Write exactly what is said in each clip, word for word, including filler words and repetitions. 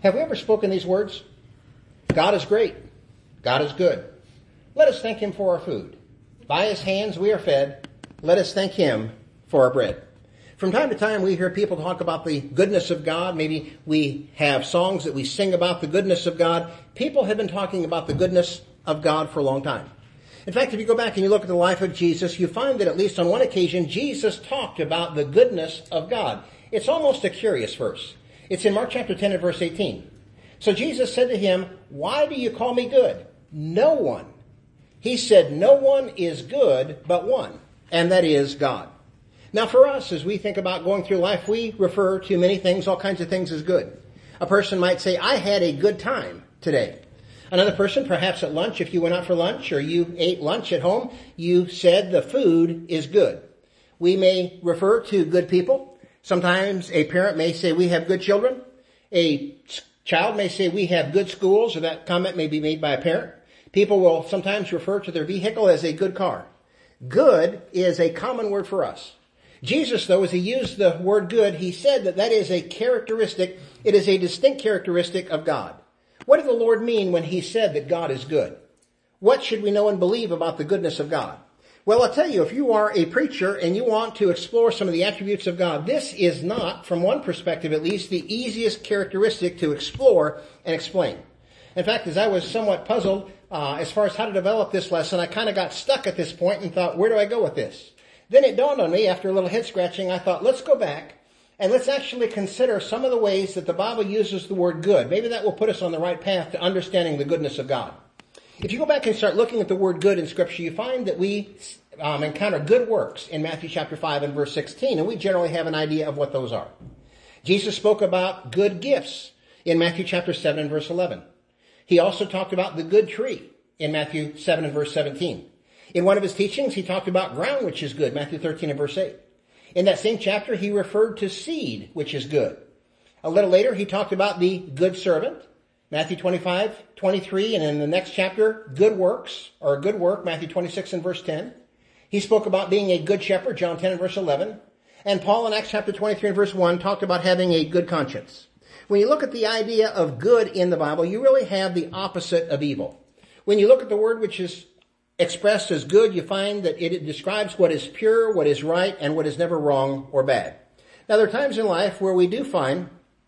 Have we ever spoken these words? God is great. God is good. Let us thank him for our food. By his hands we are fed. Let us thank him for our bread. From time to time we hear people talk about the goodness of God. Maybe we have songs that we sing about the goodness of God. People have been talking about the goodness of God for a long time. In fact, if you go back and you look at the life of Jesus, you find that at least on one occasion, Jesus talked about the goodness of God. It's almost a curious verse. It's in Mark chapter ten and verse eighteen. So Jesus said to him, "Why do you call me good? No one." He said, "No one is good but one, and that is God." Now for us, as we think about going through life, we refer to many things, all kinds of things as good. A person might say, "I had a good time today." Another person, perhaps at lunch, if you went out for lunch or you ate lunch at home, you said the food is good. We may refer to good people. Sometimes a parent may say we have good children. A child may say we have good schools, or that comment may be made by a parent. People will sometimes refer to their vehicle as a good car. Good is a common word for us. Jesus, though, as he used the word good, he said that that is a characteristic, it is a distinct characteristic of God. What did the Lord mean when he said that God is good? What should we know and believe about the goodness of God? Well, I'll tell you, if you are a preacher and you want to explore some of the attributes of God, this is not, from one perspective at least, the easiest characteristic to explore and explain. In fact, as I was somewhat puzzled uh, as far as how to develop this lesson, I kind of got stuck at this point and thought, where do I go with this? Then it dawned on me, after a little head scratching, I thought, let's go back and let's actually consider some of the ways that the Bible uses the word good. Maybe that will put us on the right path to understanding the goodness of God. If you go back and start looking at the word good in Scripture, you find that we um, encounter good works in Matthew chapter five and verse sixteen, and we generally have an idea of what those are. Jesus spoke about good gifts in Matthew chapter seven and verse eleven. He also talked about the good tree in Matthew seven and verse seventeen. In one of his teachings, he talked about ground which is good, Matthew thirteen and verse eight. In that same chapter, he referred to seed which is good. A little later, he talked about the good servant, Matthew twenty-five, twenty-three, and in the next chapter, good works, or good work, Matthew twenty-six and verse ten. He spoke about being a good shepherd, John ten and verse eleven. And Paul in Acts chapter twenty-three and verse one talked about having a good conscience. When you look at the idea of good in the Bible, you really have the opposite of evil. When you look at the word which is expressed as good, you find that it describes what is pure, what is right, and what is never wrong or bad. Now, there are times in life where we do find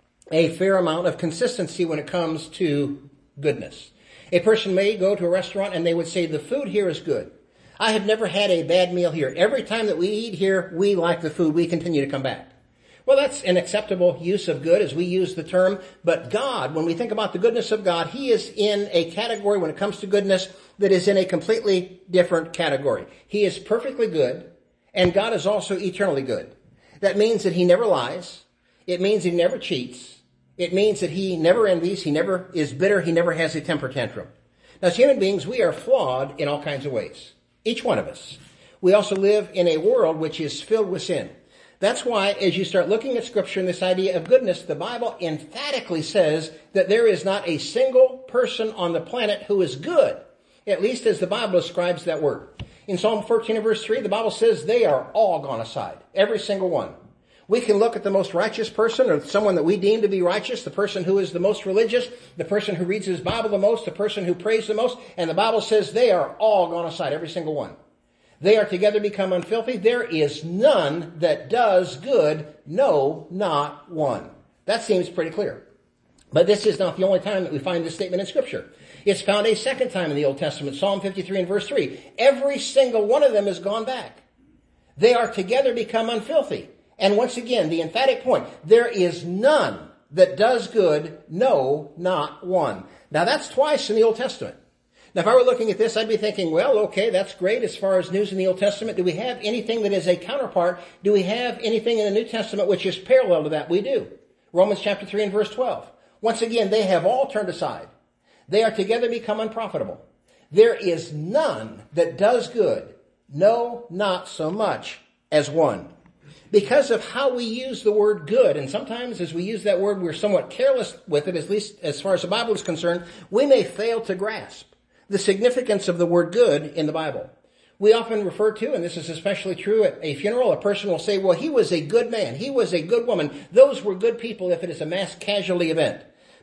a fair amount of consistency when it comes to goodness. A person may go to a restaurant and they would say, the food here is good. I have never had a bad meal here. Every time that we eat here, we like the food. We continue to come back. Well, that's an acceptable use of good as we use the term. But God, when we think about the goodness of God, he is in a category when it comes to goodness that is in a completely different category. He is perfectly good, and God is also eternally good. That means that he never lies. It means he never cheats. It means that he never envies. He never is bitter. He never has a temper tantrum. Now, as human beings, we are flawed in all kinds of ways. Each one of us. We also live in a world which is filled with sin. That's why, as you start looking at Scripture and this idea of goodness, the Bible emphatically says that there is not a single person on the planet who is good, at least as the Bible describes that word. In Psalm fourteen and verse three, the Bible says they are all gone aside, every single one. We can look at the most righteous person, or someone that we deem to be righteous, the person who is the most religious, the person who reads his Bible the most, the person who prays the most, and the Bible says they are all gone aside, every single one. They are together become unfilthy. There is none that does good, no, not one. That seems pretty clear. But this is not the only time that we find this statement in Scripture. It's found a second time in the Old Testament, Psalm fifty-three and verse three. Every single one of them has gone back. They are together become unfilthy. And once again, the emphatic point, there is none that does good, no, not one. Now that's twice in the Old Testament. Now, if I were looking at this, I'd be thinking, well, okay, that's great as far as news in the Old Testament. Do we have anything that is a counterpart? Do we have anything in the New Testament which is parallel to that? We do. Romans chapter three and verse twelve. Once again, they have all turned aside. They are together become unprofitable. There is none that does good. No, not so much as one. Because of how we use the word good, and sometimes as we use that word, we're somewhat careless with it, at least as far as the Bible is concerned, we may fail to grasp the significance of the word good in the Bible. We often refer to, and this is especially true at a funeral, a person will say, well, he was a good man. He was a good woman. Those were good people if it is a mass casualty event.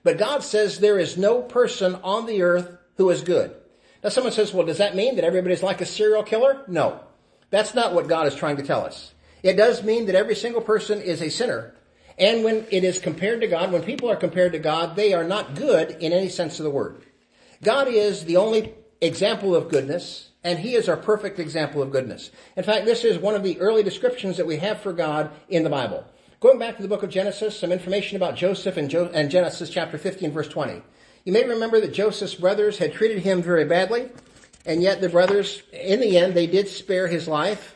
But God says there is no person on the earth who is good. Now someone says, well, does that mean that everybody's like a serial killer? No. That's not what God is trying to tell us. It does mean that every single person is a sinner. And when it is compared to God, when people are compared to God, they are not good in any sense of the word. God is the only example of goodness, and he is our perfect example of goodness. In fact, this is one of the early descriptions that we have for God in the Bible. Going back to the book of Genesis, some information about Joseph in jo- and Genesis chapter fifteen, verse twenty. You may remember that Joseph's brothers had treated him very badly, and yet the brothers, in the end, they did spare his life.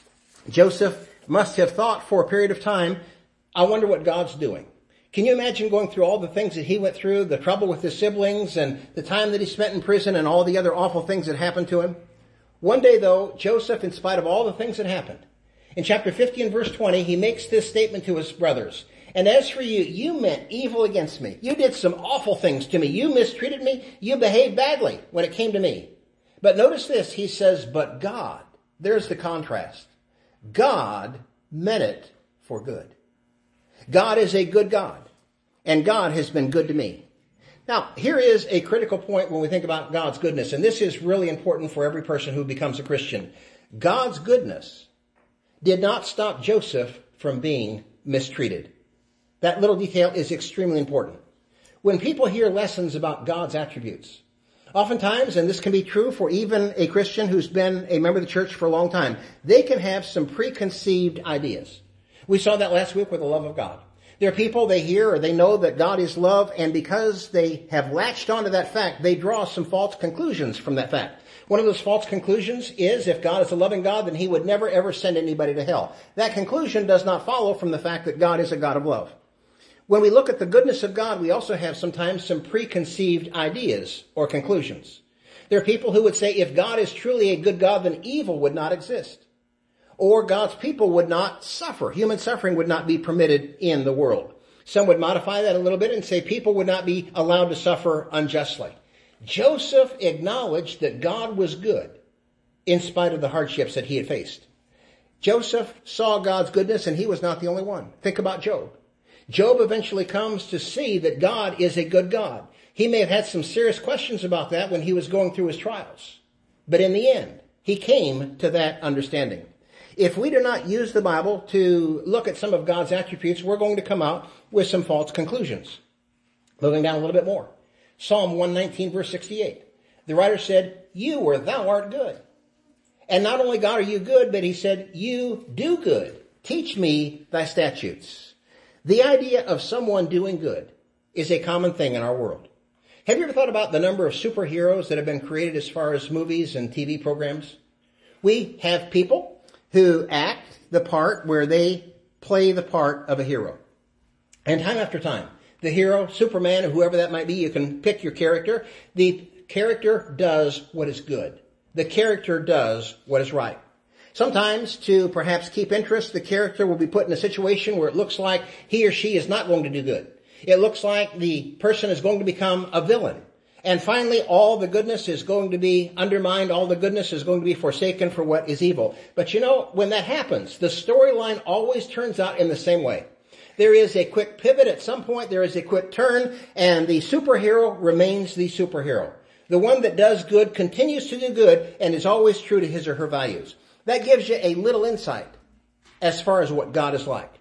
Joseph must have thought for a period of time, I wonder what God's doing. Can you imagine going through all the things that he went through, the trouble with his siblings, and the time that he spent in prison, and all the other awful things that happened to him? One day, though, Joseph, in spite of all the things that happened, in chapter fifteen, verse twenty, he makes this statement to his brothers. And as for you, you meant evil against me. You did some awful things to me. You mistreated me. You behaved badly when it came to me. But notice this, he says, but God, there's the contrast. God meant it for good. God is a good God, and God has been good to me. Now, here is a critical point when we think about God's goodness, and this is really important for every person who becomes a Christian. God's goodness did not stop Joseph from being mistreated. That little detail is extremely important. When people hear lessons about God's attributes, oftentimes, and this can be true for even a Christian who's been a member of the church for a long time, they can have some preconceived ideas. We saw that last week with the love of God. There are people, they hear or they know that God is love, and because they have latched onto that fact, they draw some false conclusions from that fact. One of those false conclusions is if God is a loving God, then he would never ever send anybody to hell. That conclusion does not follow from the fact that God is a God of love. When we look at the goodness of God, we also have sometimes some preconceived ideas or conclusions. There are people who would say if God is truly a good God, then evil would not exist. Or God's people would not suffer. Human suffering would not be permitted in the world. Some would modify that a little bit and say people would not be allowed to suffer unjustly. Joseph acknowledged that God was good in spite of the hardships that he had faced. Joseph saw God's goodness, and he was not the only one. Think about Job. Job eventually comes to see that God is a good God. He may have had some serious questions about that when he was going through his trials. But in the end, he came to that understanding. If we do not use the Bible to look at some of God's attributes, we're going to come out with some false conclusions. Moving down a little bit more. Psalm one nineteen, verse sixty-eight. The writer said, you or thou art good. And not only, God, are you good, but he said, you do good. Teach me thy statutes. The idea of someone doing good is a common thing in our world. Have you ever thought about the number of superheroes that have been created as far as movies and T V programs? We have people who act the part where they play the part of a hero. And time after time, the hero, Superman, or whoever that might be, you can pick your character. The character does what is good. The character does what is right. Sometimes, to perhaps keep interest, the character will be put in a situation where it looks like he or she is not going to do good. It looks like the person is going to become a villain. And finally, all the goodness is going to be undermined. All the goodness is going to be forsaken for what is evil. But you know, when that happens, the storyline always turns out in the same way. There is a quick pivot at some point. There is a quick turn, and the superhero remains the superhero. The one that does good continues to do good and is always true to his or her values. That gives you a little insight as far as what God is like.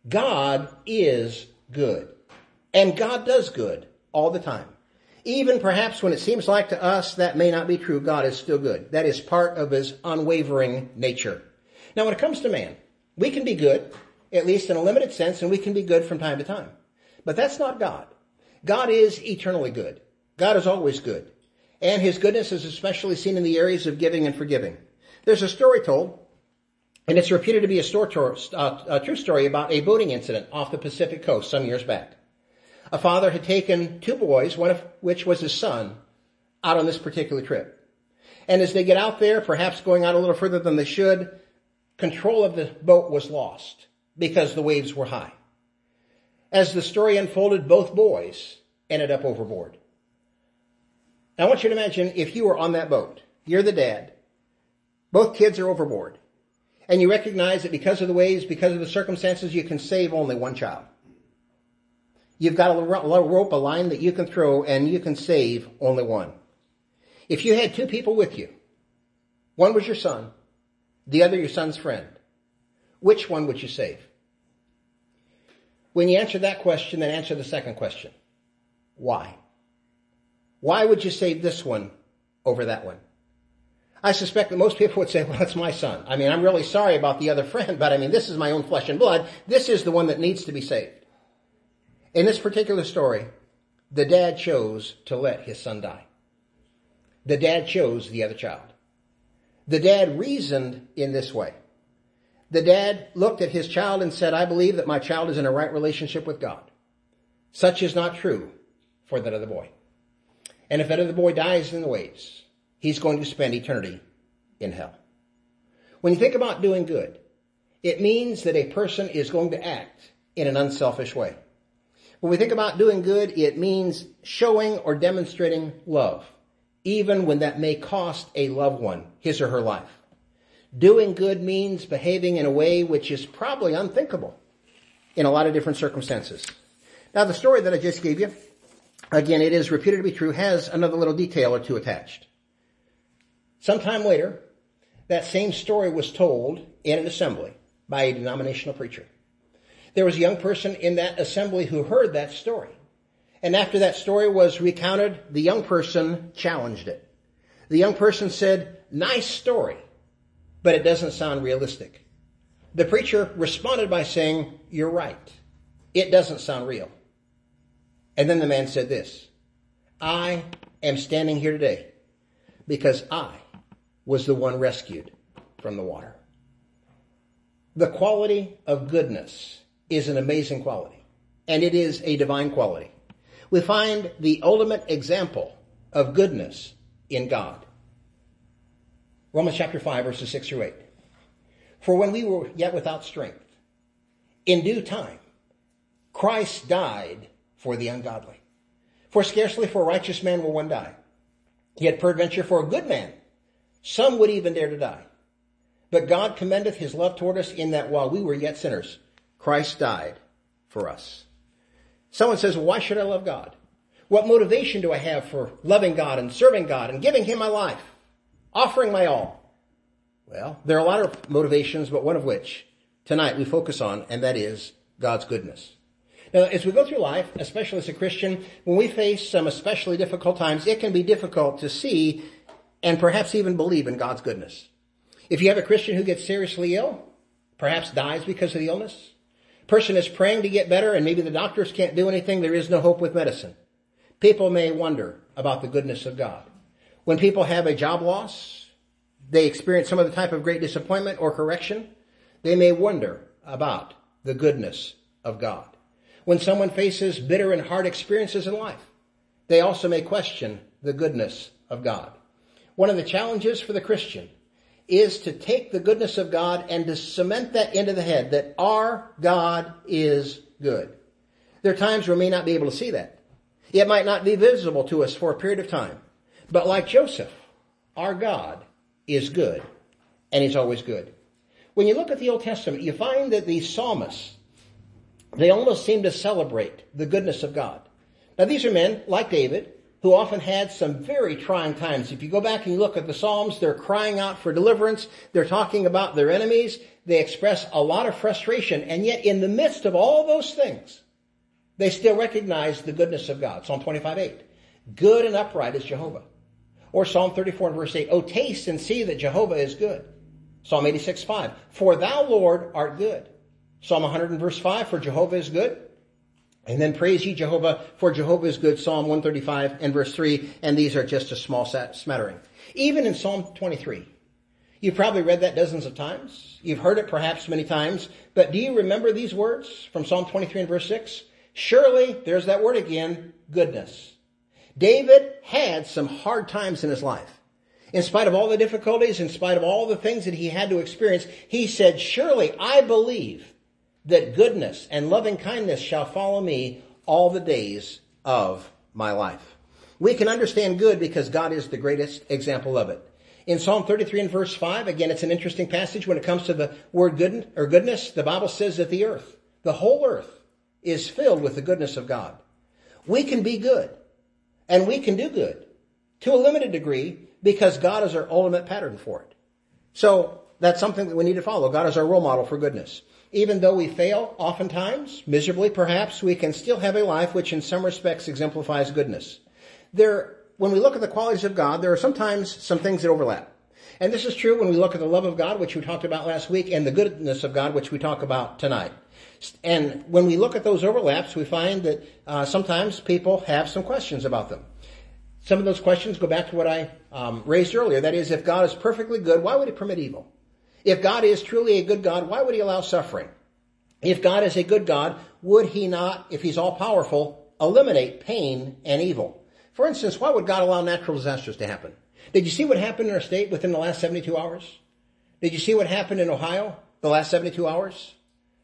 God is good. And God does good all the time. Even perhaps when it seems like to us that may not be true, God is still good. That is part of his unwavering nature. Now, when it comes to man, we can be good, at least in a limited sense, and we can be good from time to time. But that's not God. God is eternally good. God is always good. And his goodness is especially seen in the areas of giving and forgiving. There's a story told, and it's reputed to be a, story, uh, a true story about a boating incident off the Pacific coast some years back. A father had taken two boys, one of which was his son, out on this particular trip. And as they get out there, perhaps going out a little further than they should, control of the boat was lost because the waves were high. As the story unfolded, both boys ended up overboard. Now, I want you to imagine if you were on that boat, you're the dad, both kids are overboard, and you recognize that because of the waves, because of the circumstances, you can save only one child. You've got a rope, a line that you can throw, and you can save only one. If you had two people with you, one was your son, the other your son's friend, which one would you save? When you answer that question, then answer the second question. Why? Why would you save this one over that one? I suspect that most people would say, well, it's my son. I mean, I'm really sorry about the other friend, but I mean, this is my own flesh and blood. This is the one that needs to be saved. In this particular story, the dad chose to let his son die. The dad chose the other child. The dad reasoned in this way. The dad looked at his child and said, I believe that my child is in a right relationship with God. Such is not true for that other boy. And if that other boy dies in the ways, he's going to spend eternity in hell. When you think about doing good, it means that a person is going to act in an unselfish way. When we think about doing good, it means showing or demonstrating love, even when that may cost a loved one his or her life. Doing good means behaving in a way which is probably unthinkable in a lot of different circumstances. Now, the story that I just gave you, again, it is reputed to be true, has another little detail or two attached. Sometime later, that same story was told in an assembly by a denominational preacher. There was a young person in that assembly who heard that story. And after that story was recounted, the young person challenged it. The young person said, nice story, but it doesn't sound realistic. The preacher responded by saying, you're right. It doesn't sound real. And then the man said this, I am standing here today because I was the one rescued from the water. The quality of goodness is an amazing quality, and it is a divine quality. We find the ultimate example of goodness in God. Romans chapter five, verses six through eight. For when we were yet without strength, in due time, Christ died for the ungodly. For scarcely for a righteous man will one die. Yet peradventure for a good man, some would even dare to die. But God commendeth his love toward us in that while we were yet sinners, Christ died for us. Someone says, well, why should I love God? What motivation do I have for loving God and serving God and giving him my life, offering my all? Well, there are a lot of motivations, but one of which tonight we focus on, and that is God's goodness. Now, as we go through life, especially as a Christian, when we face some especially difficult times, it can be difficult to see and perhaps even believe in God's goodness. If you have a Christian who gets seriously ill, perhaps dies because of the illness, person is praying to get better and maybe the doctors can't do anything, there is no hope with medicine. People may wonder about the goodness of God. When people have a job loss, they experience some other type of great disappointment or correction, they may wonder about the goodness of God. When someone faces bitter and hard experiences in life, they also may question the goodness of God. One of the challenges for the Christian is to take the goodness of God and to cement that into the head that our God is good. There are times where we may not be able to see that. It might not be visible to us for a period of time. But like Joseph, our God is good, and he's always good. When you look at the Old Testament, you find that these psalmists, they almost seem to celebrate the goodness of God. Now, these are men like David who often had some very trying times. If you go back and you look at the Psalms, they're crying out for deliverance. They're talking about their enemies. They express a lot of frustration. And yet in the midst of all those things, they still recognize the goodness of God. Psalm twenty-five eight. Good and upright is Jehovah. Or Psalm thirty-four and verse eight. Oh, taste and see that Jehovah is good. Psalm eighty-six five. For thou, Lord, art good. Psalm one hundred and verse five. For Jehovah is good. And then praise ye Jehovah, for Jehovah is good, Psalm one thirty-five and verse three, and these are just a small smattering. Even in Psalm twenty-three, you've probably read that dozens of times. You've heard it perhaps many times, but do you remember these words from Psalm twenty-three and verse six? Surely, there's that word again, goodness. David had some hard times in his life. In spite of all the difficulties, in spite of all the things that he had to experience, he said, surely I believe that goodness and loving kindness shall follow me all the days of my life. We can understand good because God is the greatest example of it. In Psalm thirty-three and verse five, again, it's an interesting passage when it comes to the word good or goodness. The Bible says that the earth, the whole earth, is filled with the goodness of God. We can be good, and we can do good to a limited degree because God is our ultimate pattern for it. So that's something that we need to follow. God is our role model for goodness. Even though we fail oftentimes, miserably perhaps, we can still have a life which in some respects exemplifies goodness. There, when we look at the qualities of God, there are sometimes some things that overlap. And this is true when we look at the love of God, which we talked about last week, and the goodness of God, which we talk about tonight. And when we look at those overlaps, we find that uh, sometimes people have some questions about them. Some of those questions go back to what I um, raised earlier. That is, if God is perfectly good, why would he permit evil? If God is truly a good God, why would he allow suffering? If God is a good God, would he not, if he's all-powerful, eliminate pain and evil? For instance, why would God allow natural disasters to happen? Did you see what happened in our state within the last seventy-two hours? Did you see what happened in Ohio the last seventy-two hours?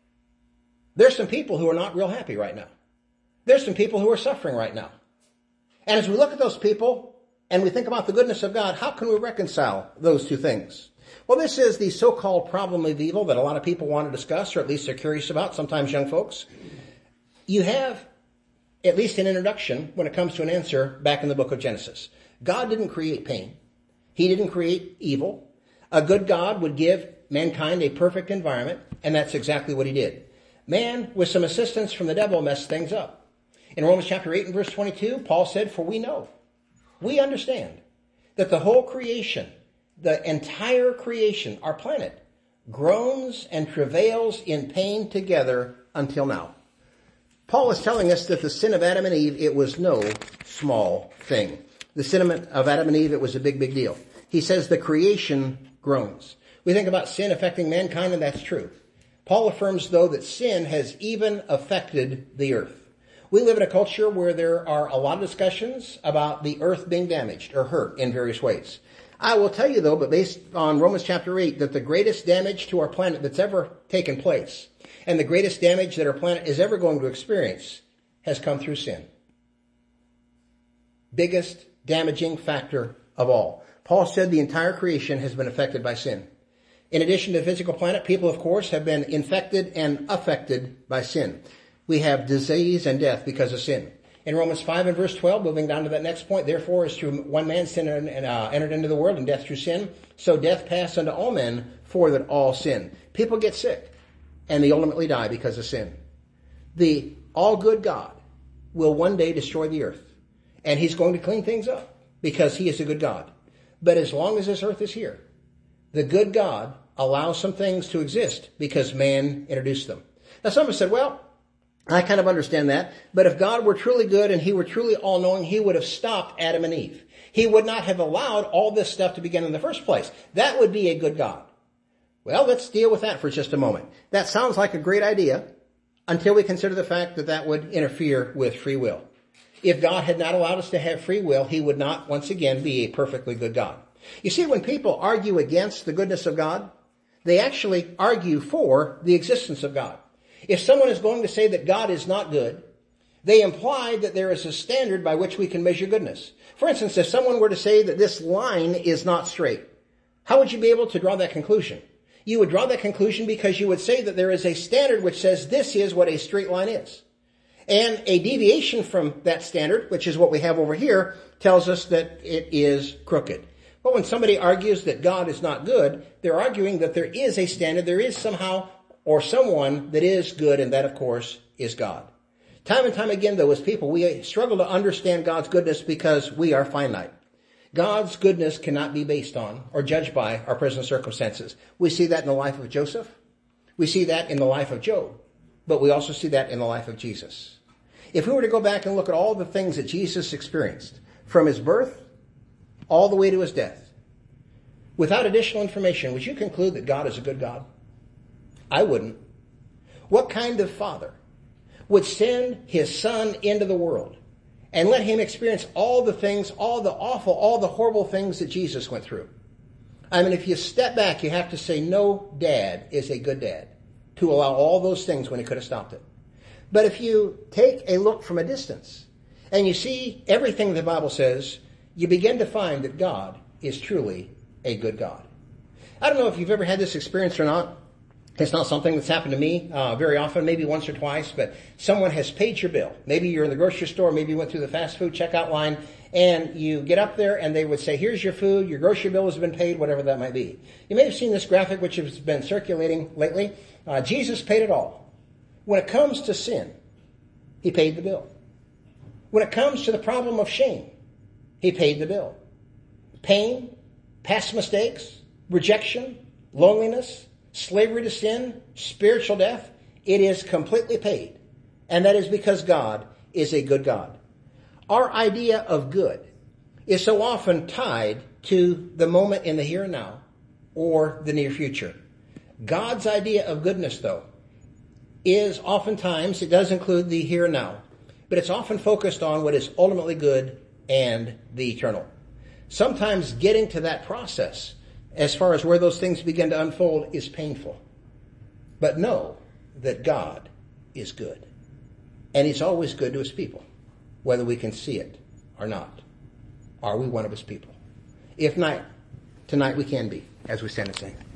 There's some people who are not real happy right now. There's some people who are suffering right now. And as we look at those people and we think about the goodness of God, how can we reconcile those two things? Well, this is the so-called problem of evil that a lot of people want to discuss, or at least they're curious about, sometimes young folks. You have at least an introduction when it comes to an answer back in the book of Genesis. God didn't create pain. He didn't create evil. A good God would give mankind a perfect environment, and that's exactly what he did. Man, with some assistance from the devil, messed things up. In Romans chapter eight and verse twenty-two, Paul said, "For we know, we understand that the whole creation, the entire creation, our planet, groans and travails in pain together until now." Paul is telling us that the sin of Adam and Eve, it was no small thing. The sin of Adam and Eve, it was a big, big deal. He says the creation groans. We think about sin affecting mankind, and that's true. Paul affirms, though, that sin has even affected the earth. We live in a culture where there are a lot of discussions about the earth being damaged or hurt in various ways. I will tell you, though, but based on Romans chapter eight, that the greatest damage to our planet that's ever taken place, and the greatest damage that our planet is ever going to experience, has come through sin. Biggest damaging factor of all. Paul said the entire creation has been affected by sin. In addition to the physical planet, people, of course, have been infected and affected by sin. We have disease and death because of sin. In Romans five and verse twelve, moving down to that next point, "Therefore, as through one man sin uh, entered into the world, and death through sin, so death passed unto all men, for that all sin." People get sick, and they ultimately die because of sin. The all-good God will one day destroy the earth, and he's going to clean things up because he is a good God. But as long as this earth is here, the good God allows some things to exist because man introduced them. Now, some have said, well, I kind of understand that, but if God were truly good and he were truly all-knowing, he would have stopped Adam and Eve. He would not have allowed all this stuff to begin in the first place. That would be a good God. Well, let's deal with that for just a moment. That sounds like a great idea until we consider the fact that that would interfere with free will. If God had not allowed us to have free will, he would not, once again, be a perfectly good God. You see, when people argue against the goodness of God, they actually argue for the existence of God. If someone is going to say that God is not good, they imply that there is a standard by which we can measure goodness. For instance, if someone were to say that this line is not straight, how would you be able to draw that conclusion? You would draw that conclusion because you would say that there is a standard which says this is what a straight line is. And a deviation from that standard, which is what we have over here, tells us that it is crooked. But when somebody argues that God is not good, they're arguing that there is a standard, there is somehow or someone that is good, and that, of course, is God. Time and time again, though, as people, we struggle to understand God's goodness because we are finite. God's goodness cannot be based on or judged by our present circumstances. We see that in the life of Joseph. We see that in the life of Job. But we also see that in the life of Jesus. If we were to go back and look at all the things that Jesus experienced, from his birth all the way to his death, without additional information, would you conclude that God is a good God? I wouldn't. What kind of father would send his son into the world and let him experience all the things, all the awful, all the horrible things that Jesus went through? I mean, if you step back, you have to say no dad is a good dad to allow all those things when he could have stopped it. But if you take a look from a distance and you see everything the Bible says, you begin to find that God is truly a good God. I don't know if you've ever had this experience or not, It's not something that's happened to me uh, very often, maybe once or twice, but someone has paid your bill. Maybe you're in the grocery store, maybe you went through the fast food checkout line, and you get up there and they would say, here's your food, your grocery bill has been paid, whatever that might be. You may have seen this graphic which has been circulating lately. Uh, Jesus paid it all. When it comes to sin, he paid the bill. When it comes to the problem of shame, he paid the bill. Pain, past mistakes, rejection, loneliness, slavery to sin, spiritual death, it is completely paid. And that is because God is a good God. Our idea of good is so often tied to the moment in the here and now or the near future. God's idea of goodness, though, is oftentimes, it does include the here and now, but it's often focused on what is ultimately good and the eternal. Sometimes getting to that process, as far as where those things begin to unfold, is painful. But know that God is good. And he's always good to his people, whether we can see it or not. Are we one of his people? If not, tonight we can be, as we stand and sing.